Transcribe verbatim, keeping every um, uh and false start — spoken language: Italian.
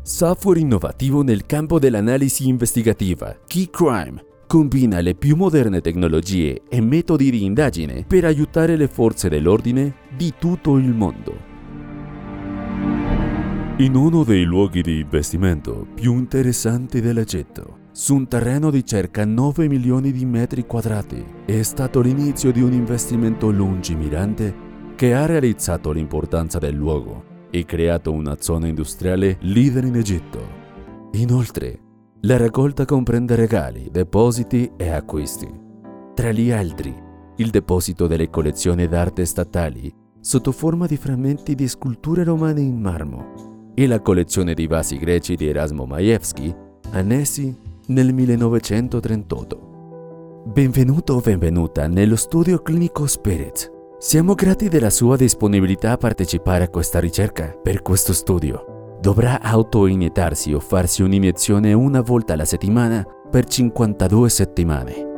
software innovativo nel campo dell'analisi investigativa. Keycrime combina le più moderne tecnologie e metodi di indagine per aiutare le forze dell'ordine di tutto il mondo. In uno dei luoghi di investimento più interessanti dell'Egitto, su un terreno di circa nove milioni di metri quadrati, è stato l'inizio di un investimento lungimirante che ha realizzato l'importanza del luogo e creato una zona industriale leader in Egitto. Inoltre, la raccolta comprende regali, depositi e acquisti. Tra gli altri, il deposito delle collezioni d'arte statali sotto forma di frammenti di sculture romane in marmo e la collezione di vasi greci di Erasmo Majewski, annessi nel millenovecentotrentotto. Benvenuto o benvenuta nello studio clinico Spirits. Siamo grati della sua disponibilità a partecipare a questa ricerca. Per questo studio dovrà autoiniettarsi o farsi un'iniezione una volta alla settimana per cinquantadue settimane.